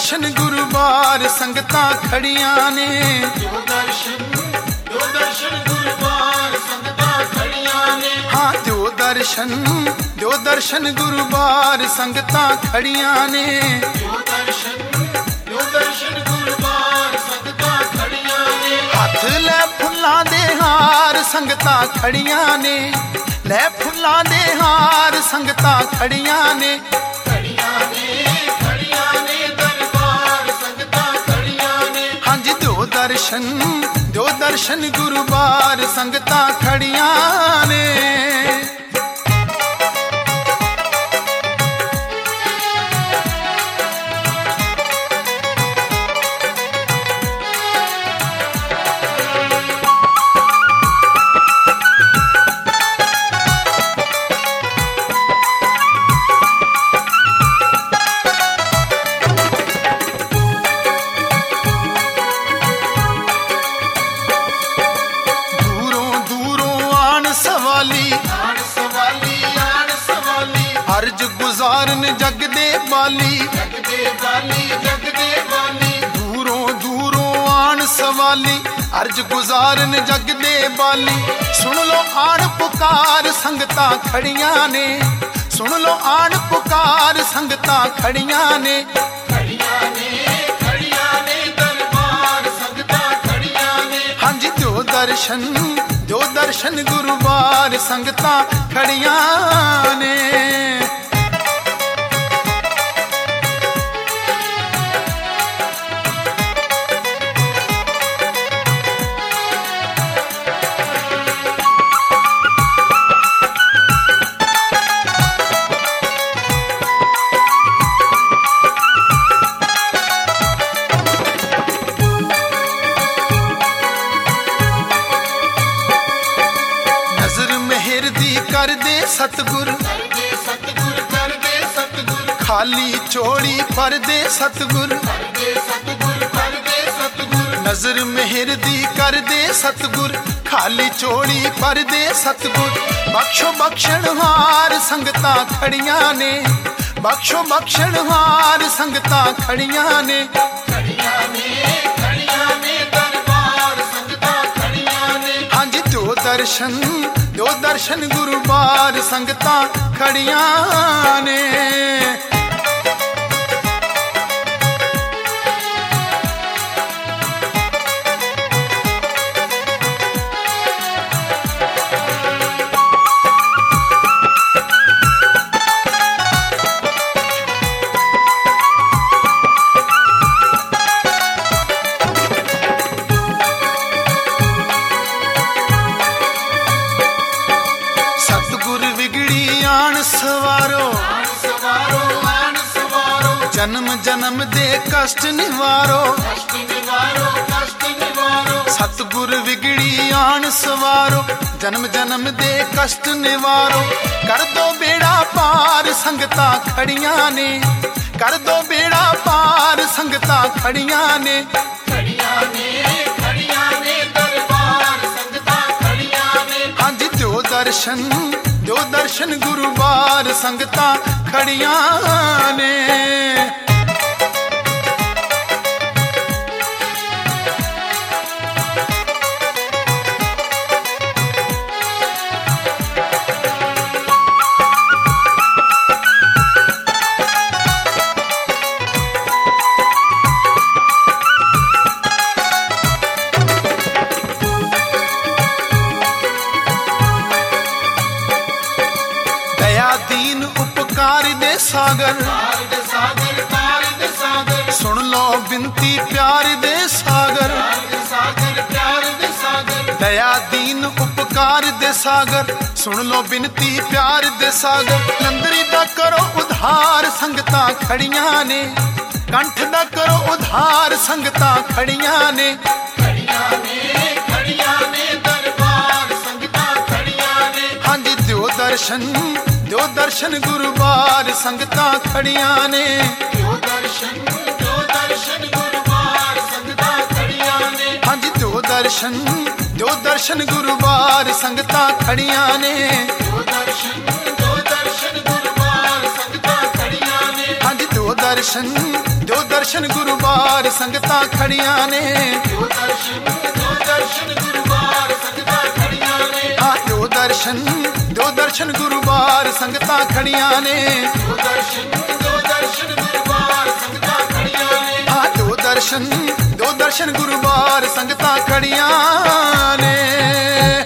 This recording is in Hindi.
दर्शन गुरुबार संगतां खड़ियां ने। दो दर्शन गुरुबार संगतां खड़ियां ने। हाँ दो दर्शन गुरुबार संगतां खड़ियां ने। दो दर्शन गुरुबार संगतां खड़ियां ने। हथ लै फुल्लां दे हार संगतां खड़ियां ने। लै फुल्लां दे हार संगतां खड़ियां ने। दरबार संगतां खड़ियां ने। हाँ जी दो दर्शन गुरुबार संगतां खड़ियां ने। अर्ज गुजारन जग दे बाली। दूरों दूरों आन सवाली अर्ज गुजारन जग दे बाली। सुन लो आन पुकार संगतां खड़ियां ने। सुन लो आन पुकार संगतां खड़ियां ने। दरबार संगतां खड़ियां ने। हाँ जी दो दर्शन गुरुबार संगतां खड़ियां ने। कर दे सतगुर खाली चोड़ी पर दे सतगुर। नजर मेहर दी कर दे सतगुर खाली चोड़ी पर दे सतगुर। बख्शो बख्शण हार संगतां खड़ियां ने। बख्शो बख्शण हार संगतां खड़ियां ने। दरबार संगतां खड़ियां ने। हाँ जी दो दर्शन गुरुबार संगतां खड़ियां ने। जन्म जन्म दे कष्ट निवारो। सतगुर विगड़ी आन सवारो। जन्म जन्म दे कष्ट निवारो। कर दो बेड़ा पार संगतां खड़ियां ने। कर दो बेड़ा पार संगतां खड़ियां ने। दरबार संगतां खड़ियां ने। हाँ जी दो दर्शन गुरुबार संगतां खड़ियां ने। दीन उपकार दे सागर सुन लो बिनती प्यार दे सागर। दया दीन उपकार दे सागर सुन लो बिनती प्यार दे सागर। लंदरी दा करो उधार संगतां खड़ियां ने। कंठ दा करो उधार संगतां खड़ियां ने। दरबार संगतां खड़ियां ने। हाँ जी दो दर्शन गुरुबार संगतां खड़ियां ने। दो दर्शन गुरुबार संगतां खड़ियां ने। हाँ जी दो दर्शन गुरुबार संगतां खड़ियां ने। दो दर्शन गुरुबार संगतां खड़ियां ने। हाँ जी दो दर्शन ਦਰਸ਼ਨ ਗੁਰੂ ਬਾਰ ਸੰਗਤਾਂ ਖੜੀਆਂ ਨੇ ਦੋ ਦਰਸ਼ਨ ਗੁਰੂ ਬਾਰ ਸੰਗਤਾਂ ਖੜੀਆਂ ਨੇ ਆ ਦੋ ਦਰਸ਼ਨ ਗੁਰੂ ਬਾਰ ਸੰਗਤਾਂ ਖੜੀਆਂ ਨੇ ਦੋ ਦਰਸ਼ਨ ਗੁਰੂ ਬਾਰ ਸੰਗਤਾਂ ਖੜੀਆਂ ਨੇ ਆ ਦੋ ਦਰਸ਼ਨ ਗੁਰੂ ਬਾਰ ਸੰਗਤਾਂ ਖੜੀਆਂ ਨੇ